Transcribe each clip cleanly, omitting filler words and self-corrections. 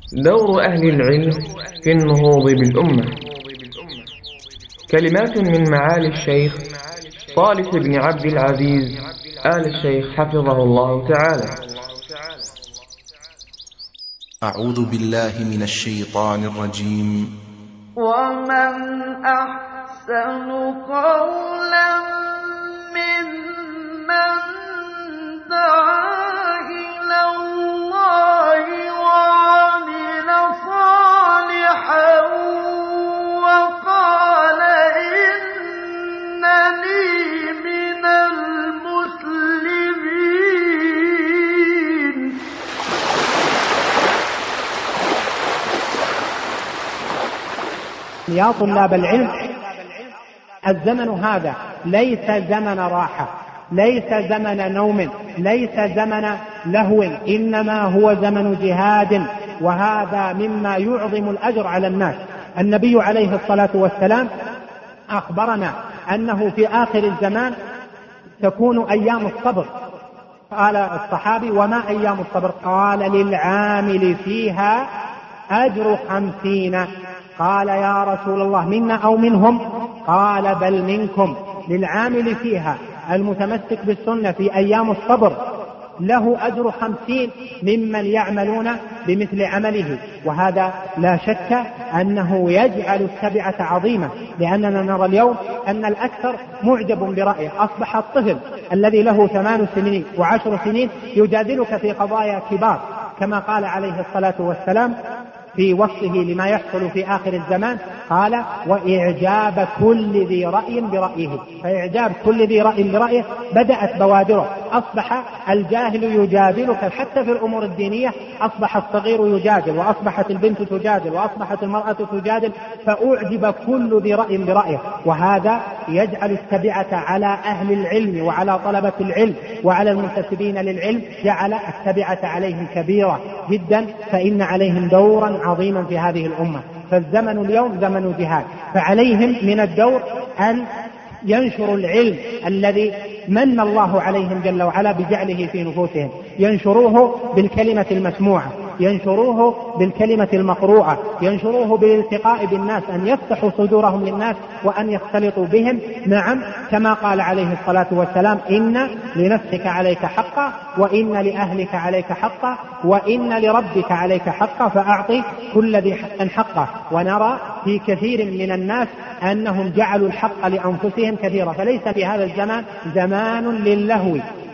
دور أهل العلم في النهوض بالأمة. كلمات من معالي الشيخ صالح بن عبد العزيز آل الشيخ حفظه الله تعالى. أعوذ بالله من الشيطان الرجيم. ومن أحسن قولا ممن دعا إلى الله وعمل صالحا وقال إنني من المسلمين. يا طلاب العلم، الزمن هذا ليس زمن راحة، ليس زمن نوم، ليس زمن لهو، إنما هو زمن جهاد، وهذا مما يعظم الأجر على الناس. النبي عليه الصلاة والسلام أخبرنا أنه في آخر الزمان تكون أيام الصبر. قال الصحابي: وما أيام الصبر؟ قال: للعامل فيها أجر 50. قال: يا رسول الله منا أو منهم؟ قال: بل منكم. للعامل فيها، المتمسك بالسنة في أيام الصبر، له أجر 50 ممن يعملون بمثل عمله. وهذا لا شك أنه يجعل التبعة عظيمة، لأننا نرى اليوم أن الأكثر معجب برأيه. أصبح الطفل الذي له 8 سنين و10 سنين يجادلك في قضايا كبار، كما قال عليه الصلاة والسلام في وصفه لما يحصل في آخر الزمان، قال: وإعجاب كل ذي رأي برأيه. فإعجاب كل ذي رأي برأيه بدأت بوادره. أصبح الجاهل يجادلك حتى في الأمور الدينية، أصبح الصغير يجادل، وأصبحت البنت تجادل، وأصبحت المرأة تجادل، فأعجب كل ذي رأي برأيه. وهذا يجعل التبعة على أهل العلم وعلى طلبة العلم وعلى المنتسبين للعلم، جعل التبعة عليهم كبيرة جدا، فإن عليهم دورا عظيما في هذه الأمة. فالزمن اليوم زمن جهاد، فعليهم من الدور أن ينشروا العلم الذي من الله عليهم جل وعلا بجعله في نفوسهم، ينشروه بالكلمة المسموعة، ينشروه بالكلمة المقروءة، ينشروه بالالتقاء بالناس، أن يفتحوا صدورهم للناس وأن يختلطوا بهم. نعم، كما قال عليه الصلاة والسلام: إن لنفسك عليك حقا، وإن لأهلك عليك حقا، وإن لربك عليك حقا، فأعطي كل ذي حق حقه. ونرى في كثير من الناس أنهم جعلوا الحق لأنفسهم كثيرا، فليس في هذا الزمان زمان للهو.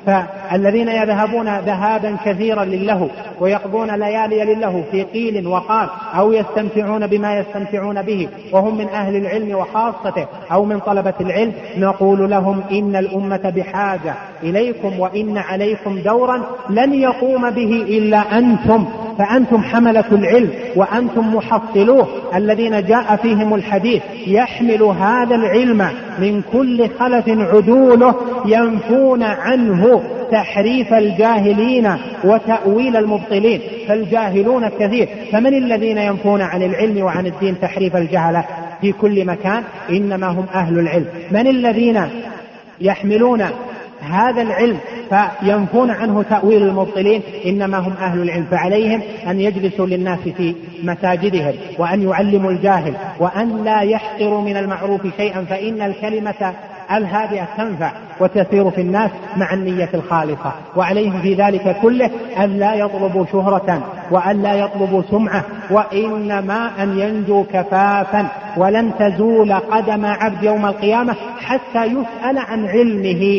فالذين يذهبون ذهابا كثيرا للهو ويقضون ليالي للهو في قيل وقال، أو يستمتعون بما يستمتعون به وهم من أهل العلم وخاصته أو من طلبة العلم، نقول لهم: إن الأمة بحاجة إليكم، وإن عليكم دورا لن يقوم به إلا أنتم، فأنتم حملة العلم وأنتم محصلوه الذين جاء فيهم الحديث: يحمل هذا العلم من كل خلف عدوله ينفون عنه تحريف الجاهلين وتأويل المبطلين. فالجاهلون كثير، فمن الذين ينفون عن العلم وعن الدين تحريف الجهلة في كل مكان؟ إنما هم أهل العلم. من الذين يحملون هذا العلم فينفون عنه تأويل المبطلين؟ إنما هم أهل العلم. فعليهم أن يجلسوا للناس في مساجدهم، وأن يعلموا الجاهل، وأن لا يحقروا من المعروف شيئا، فإن الكلمة الهادئة تنفع وتسير في الناس مع النية الخالصة. وعليهم في ذلك كله أن لا يطلبوا شهرة وأن لا يطلبوا سمعة، وإنما أن ينجوا كفافا. ولن تزول قدم عبد يوم القيامة حتى يسأل عن علمه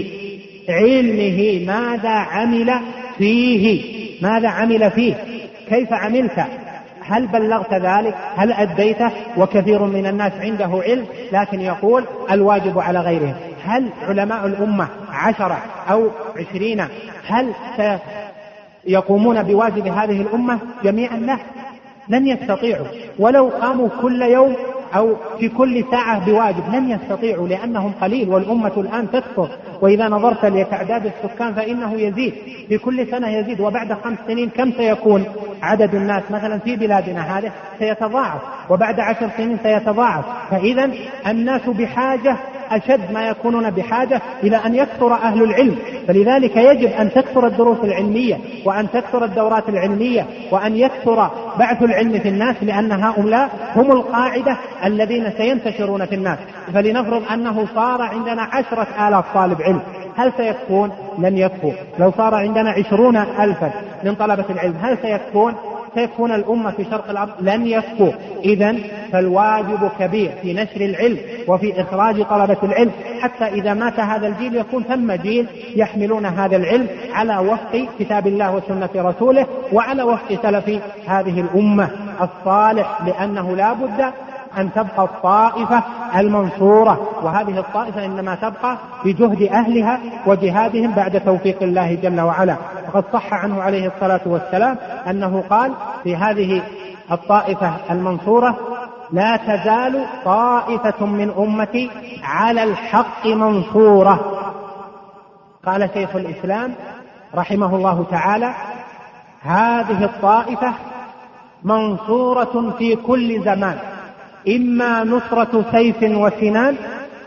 ماذا عمل فيه، ماذا عمل فيه، كيف عملت، هل بلغت ذلك، هل أديته؟ وكثير من الناس عنده علم لكن يقول الواجب على غيره. هل علماء الأمة 10 أو 20 هل يقومون بواجب هذه الأمة جميعا؟ لا، لن يستطيعوا. ولو قاموا كل يوم أو في كل ساعة بواجب لن يستطيعوا، لأنهم قليل، والأمة الآن تكثر. وإذا نظرت لتعداد السكان فإنه يزيد، في كل سنة يزيد، وبعد 5 سنين كم سيكون عدد الناس مثلا في بلادنا هذه؟ سيتضاعف، وبعد 10 سنين سيتضاعف. فإذا الناس بحاجة أشد ما يكونون بحاجة إلى أن يكثر أهل العلم. فلذلك يجب أن تكثر الدروس العلمية، وأن تكثر الدورات العلمية، وأن يكثر بعث العلم في الناس، لأن هؤلاء هم القاعدة الذين سينتشرون في الناس. فلنفرض أنه صار عندنا 10,000 طالب علم، هل سيكفون؟ لن يكفوا. لو صار عندنا 20,000 من طلبة العلم، هل سيكفون الأمة في شرق الأرض؟ لن يكفوا. إذن فالواجب كبير في نشر العلم وفي إخراج طلبة العلم، حتى إذا مات هذا الجيل يكون ثم جيل يحملون هذا العلم على وفق كتاب الله وسنة رسوله وعلى وفق سلف هذه الأمة الصالح، لأنه لا بد أن تبقى الطائفة المنصورة، وهذه الطائفة إنما تبقى بجهد أهلها وجهادهم بعد توفيق الله جل وعلا. وقد صح عنه عليه الصلاة والسلام أنه قال في هذه الطائفة المنصورة: لا تزال طائفة من أمتي على الحق منصورة. قال شيخ الإسلام رحمه الله تعالى: هذه الطائفة منصورة في كل زمان، إما نصرة سيف وسنان،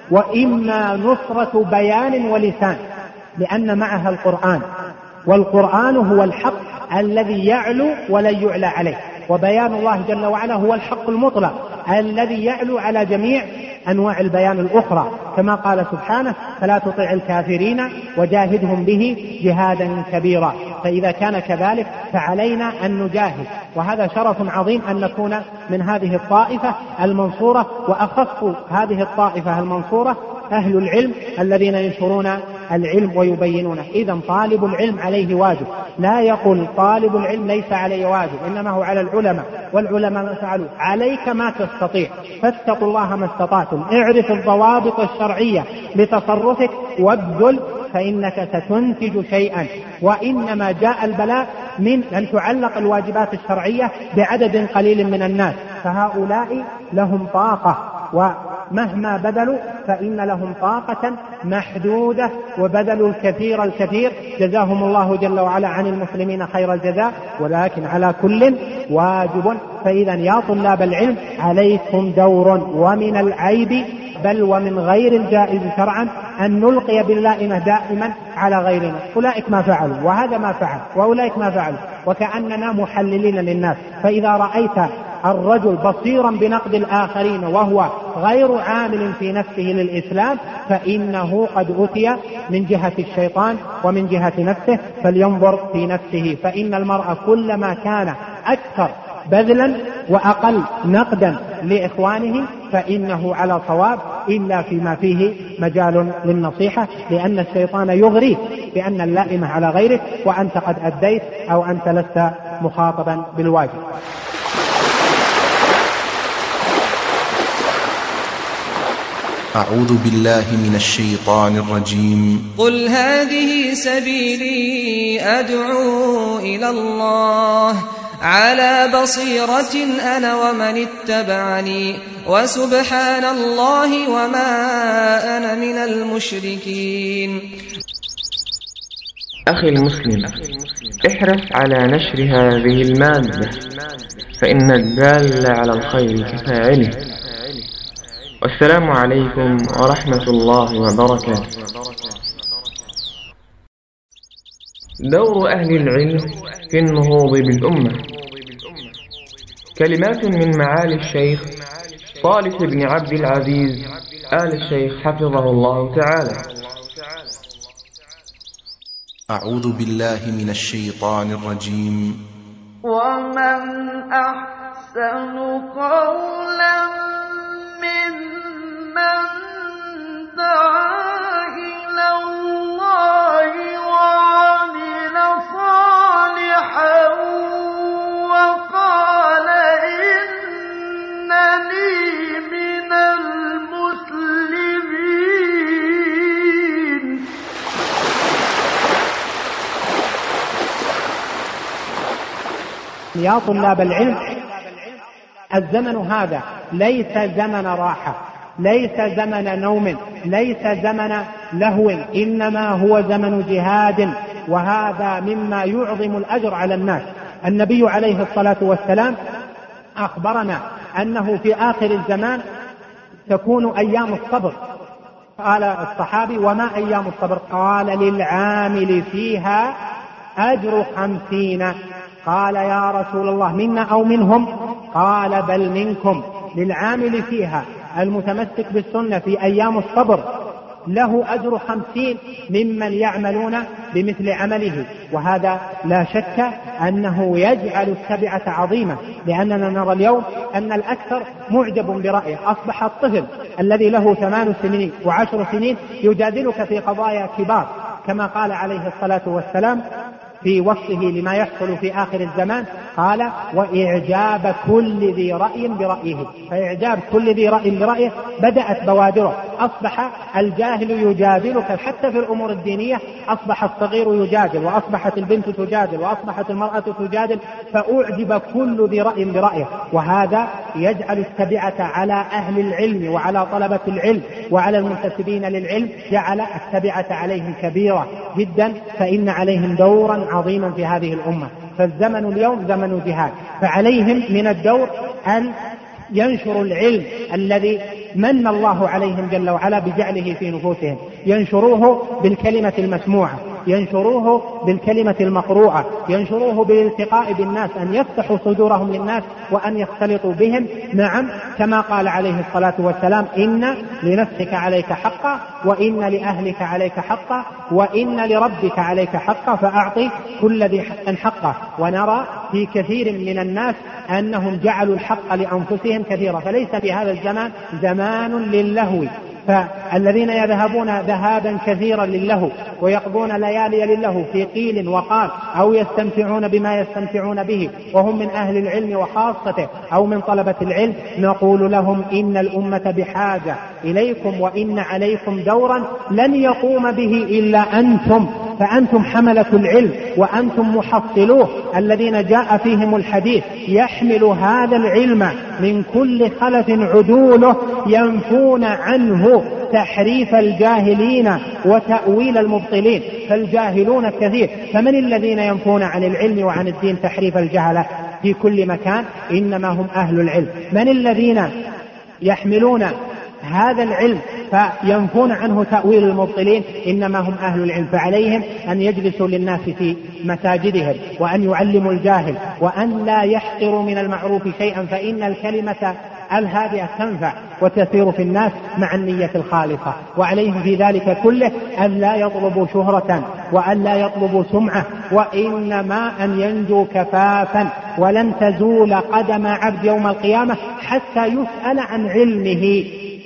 وإما نصرة بيان ولسان، لأن معها القرآن، والقرآن هو الحق الذي يعلو ولن يعلى عليه، وبيان الله جل وعلا هو الحق المطلق الذي يعلو على جميع أنواع البيان الأخرى، كما قال سبحانه: فلا تطع الكافرين وجاهدهم به جهادا كبيرا. فإذا كان كذلك فعلينا أن نجاهد، وهذا شرف عظيم أن نكون من هذه الطائفة المنصورة. وأخص هذه الطائفة المنصورة أهل العلم الذين ينشرون العلم ويبينونه. إذن طالب العلم عليه واجب، لا يقول طالب العلم ليس عليه واجب، إنما هو على العلماء، والعلماء ما فعلوا. عليك ما تستطيع، فاتقوا الله ما استطعتم، اعرف الضوابط الشرعية لتصرفك وابذل، فإنك ستنتج شيئا. وإنما جاء البلاء من أن تعلق الواجبات الشرعية بعدد قليل من الناس، فهؤلاء لهم طاقة، ومهما بذلوا فإن لهم طاقة محدودة، وبذلوا الكثير. جزاهم الله جل وعلا عن المسلمين خير الجزاء، ولكن على كل واجب. فإذا يا طلاب العلم عليكم دور، ومن العيب بل ومن غير الجائز شرعا أن نلقي باللائمة دائما على غيرنا. أولئك ما فعلوا، وهذا ما فعل، وأولئك ما فعلوا، وكأننا محللين للناس. فإذا رأيت الرجل بصيرا بنقد الآخرين وهو غير عامل في نفسه للإسلام، فإنه قد أتي من جهة الشيطان ومن جهة نفسه، فلينظر في نفسه. فإن المرء كلما كان أكثر بذلا وأقل نقدا لإخوانه فإنه على صواب، إلا فيما فيه مجال للنصيحة، لأن الشيطان يغريك بأن اللائمة على غيرك وأنت قد أديت أو أنت لست مخاطبا بالواجب. أعوذ بالله من الشيطان الرجيم. قل هذه سبيلي أدعو إلى الله على بصيرة أنا ومن اتبعني وسبحان الله وما أنا من المشركين. أخي المسلم، احرص على نشر هذه المادة، فإن الدال على الخير كفاعله. والسلام عليكم ورحمة الله وبركاته. دور أهل العلم في النهوض بالأمة. كلمات من معالي الشيخ صالح بن عبد العزيز آل الشيخ حفظه الله تعالى. أعوذ بالله من الشيطان الرجيم. ومن أحسن قولا ممن دعا إلى الله وعمل صالحا وقال إنني من المسلمين. يا طلاب العلم، الزمن هذا ليس زمن راحة، ليس زمن نوم، ليس زمن لهو، إنما هو زمن جهاد، وهذا مما يعظم الأجر على الناس. النبي عليه الصلاة والسلام أخبرنا أنه في آخر الزمان تكون أيام الصبر. قال الصحابي: وما أيام الصبر؟ قال: للعامل فيها أجر 50. قال يا رسول الله منا أو منهم؟ قال بل منكم. للعامل فيها المتمسك بالسنة في أيام الصبر له أجر 50 ممن يعملون بمثل عمله. وهذا لا شك أنه يجعل التبعة عظيمة، لأننا نرى اليوم أن الأكثر معجب برأيه. أصبح الطفل الذي له 8 سنين و10 سنين يجادلك في قضايا كبار، كما قال عليه الصلاة والسلام في وصفه لما يحصل في آخر الزمان، قال وإعجاب كل ذي رأي برأيه. فإعجاب كل ذي رأي برأيه بدأت بوادره. أصبح الجاهل يجادلك حتى في الأمور الدينية، أصبح الصغير يجادل، وأصبحت البنت تجادل، وأصبحت المرأة تجادل، فأعجب كل ذي رأي برأيه. وهذا يجعل التبعة على أهل العلم وعلى طلبة العلم وعلى المنتسبين للعلم، جعل التبعة عليهم كبيرة جدا، فإن عليهم دورا عظيما في هذه الأمة. فالزمن اليوم زمن جهاد، فعليهم من الدور أن ينشروا العلم الذي من الله عليهم جل وعلا بجعله في نفوسهم، ينشروه بالكلمة المسموعة، ينشروه بالكلمة المقروءة، ينشروه بالالتقاء بالناس، أن يفتحوا صدورهم للناس وأن يختلطوا بهم. نعم، كما قال عليه الصلاة والسلام إن لنفسك عليك حقا، وإن لأهلك عليك حقا، وإن لربك عليك حقا، فأعطي كل ذي حق حقه. ونرى في كثير من الناس أنهم جعلوا الحق لأنفسهم كثيرا، فليس في هذا الزمان زمان للهو. فالذين يذهبون ذهابا كثيرا للهو ويقضون ليالي للهو في قيل وقال، أو يستمتعون بما يستمتعون به وهم من أهل العلم وخاصته أو من طلبة العلم، نقول لهم إن الأمة بحاجة إليكم، وإن عليكم دورا لن يقوم به إلا أنتم، فأنتم حملة العلم وأنتم محصلوه الذين جاء فيهم الحديث، يحمل هذا العلم من كل خلف عدوله، ينفون عنه تحريف الجاهلين وتأويل المبطلين. فالجاهلون كثير، فمن الذين ينفون عن العلم وعن الدين تحريف الجهلة في كل مكان؟ إنما هم أهل العلم. من الذين يحملون هذا العلم فينفون عنه تأويل المبطلين؟ إنما هم أهل العلم. فعليهم أن يجلسوا للناس في مساجدهم، وأن يعلموا الجاهل، وأن لا يحقروا من المعروف شيئا، فإن الكلمة الهادئة تنفع وتسير في الناس مع النية الخالصة. وعليهم في ذلك كله أن لا يطلبوا شهرة وأن لا يطلبوا سمعة، وإنما أن ينجوا كفافا. ولن تزول قدم عبد يوم القيامة حتى يسأل عن علمه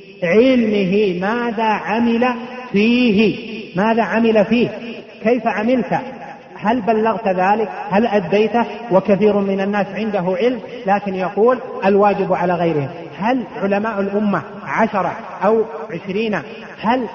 ماذا عمل فيه، ماذا عمل فيه، كيف عملت، هل بلغت ذلك، هل أديته؟ وكثير من الناس عنده علم لكن يقول الواجب على غيره. هل علماء الأمة 10 أو 20 هل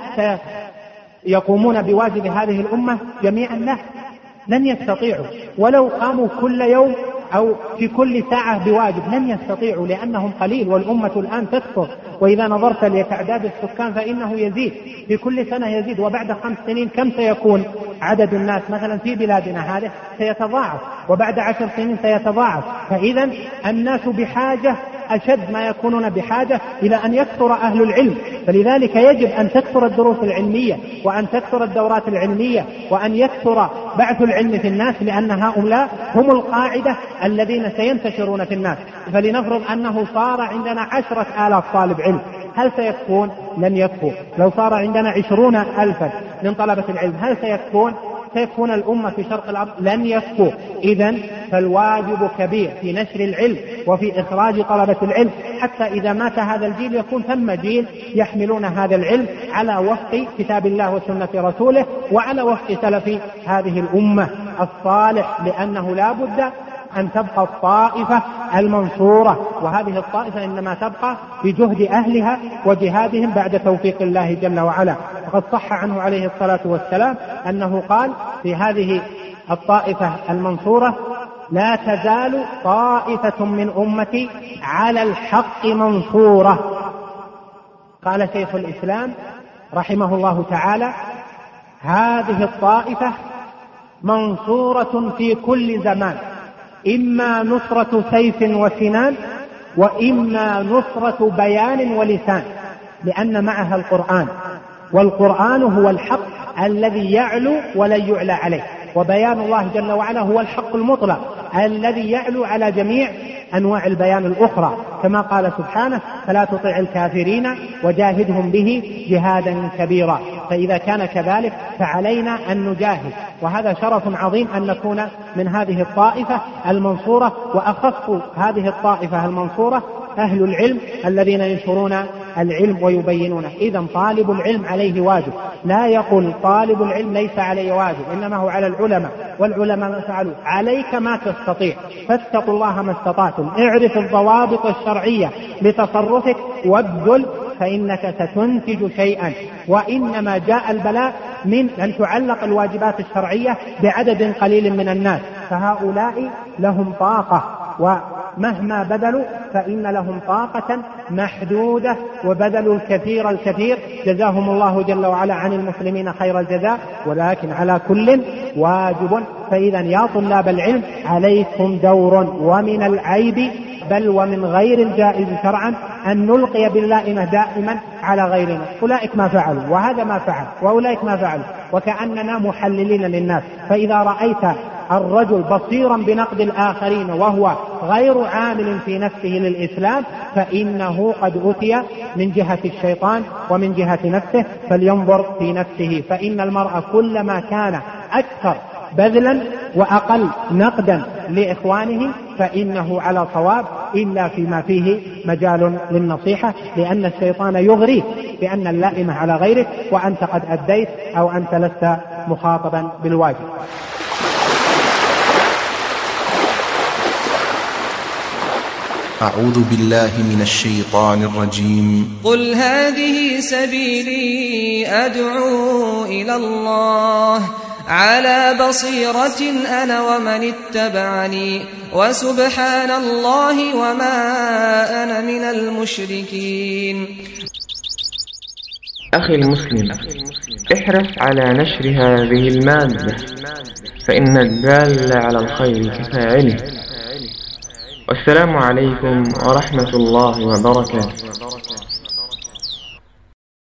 يقومون بواجب هذه الأمة جميعا؟ لا، لن يستطيعوا. ولو قاموا كل يوم أو في كل ساعة بواجب لن يستطيعوا، لأنهم قليل والأمة الآن تكثر. وإذا نظرت لتعداد السكان فإنه يزيد، في كل سنة يزيد، وبعد 5 سنين كم سيكون عدد الناس مثلا في بلادنا هذه؟ سيتضاعف، وبعد 10 سنين سيتضاعف. فإذا الناس بحاجة أشد ما يكونون بحاجة إلى أن يكثر أهل العلم. فلذلك يجب أن تكثر الدروس العلمية، وأن تكثر الدورات العلمية، وأن يكثر بعث العلم في الناس، لأن هؤلاء هم القاعدة الذين سينتشرون في الناس. فلنفرض أنه صار عندنا 10,000 طالب علم، هل سيكفون؟ لن يكفوا. لو صار عندنا 20,000 من طلبة العلم هل سيكفون الأمة في شرق الأرض؟ لن يكفوا. إذن فالواجب كبير في نشر العلم وفي إخراج طلبة العلم، حتى إذا مات هذا الجيل يكون ثم جيل يحملون هذا العلم على وفق كتاب الله وسنة رسوله، وعلى وفق سلف هذه الأمة الصالح، لأنه لا بد أن تبقى الطائفة المنصورة، وهذه الطائفة إنما تبقى بجهد أهلها وجهادهم بعد توفيق الله جل وعلا. وقد صح عنه عليه الصلاة والسلام أنه قال في هذه الطائفة المنصورة: لا تزال طائفة من أمتي على الحق منصورة. قال شيخ الإسلام رحمه الله تعالى: هذه الطائفة منصورة في كل زمان، إما نصرة سيف وسنان، وإما نصرة بيان ولسان، لأن معها القرآن، والقرآن هو الحق الذي يعلو ولن يعلى عليه، وبيان الله جل وعلا هو الحق المطلق الذي يعلو على جميع أنواع البيان الأخرى، كما قال سبحانه: فلا تطع الكافرين وجاهدهم به جهادا كبيرا. فإذا كان كذلك فعلينا أن نجاهد، وهذا شرف عظيم أن نكون من هذه الطائفة المنصورة. وأخص هذه الطائفة المنصورة أهل العلم الذين ينشرون العلم ويبينونه. إذن طالب العلم عليه واجب، لا يقول طالب العلم ليس عليه واجب، إنما هو على العلماء، والعلماء ما فعلوا. عليك ما تستطيع، فاتقوا الله ما استطعتم، اعرف الضوابط الشرعية لتصرفك وابذل، فإنك ستنتج شيئا. وإنما جاء البلاء من أن تعلق الواجبات الشرعية بعدد قليل من الناس، فهؤلاء لهم طاقة، ومهما بذلوا فإن لهم طاقة محدودة، وبذلوا الكثير الكثير، جزاهم الله جل وعلا عن المسلمين خير الجزاء، ولكن على كل واجب. فإذا يا طلاب العلم عليكم دور، ومن العيب بل ومن غير الجائز شرعا أن نلقي باللائمة دائما على غيرنا. أولئك ما فعلوا، وهذا ما فعل، وأولئك ما فعلوا، وكأننا محللين للناس. فإذا رأيت الرجل بصيرا بنقد الآخرين وهو غير عامل في نفسه للإسلام، فإنه قد أتي من جهة الشيطان ومن جهة نفسه، فلينظر في نفسه. فإن المرء كلما كان أكثر بذلا وأقل نقدا لإخوانه فإنه على صواب، إلا فيما فيه مجال للنصيحة، لأن الشيطان يغريك بأن اللائمة على غيرك وأنت قد أديت أو أنت لست مخاطبا بالواجب. أعوذ بالله من الشيطان الرجيم. قل هذه سبيلي أدعو إلى الله على بصيرة أنا ومن اتبعني وسبحان الله وما أنا من المشركين. أخي المسلم، احرص على نشر هذه المادة، فإن الدال على الخير كفاعله. والسلام عليكم ورحمة الله وبركاته.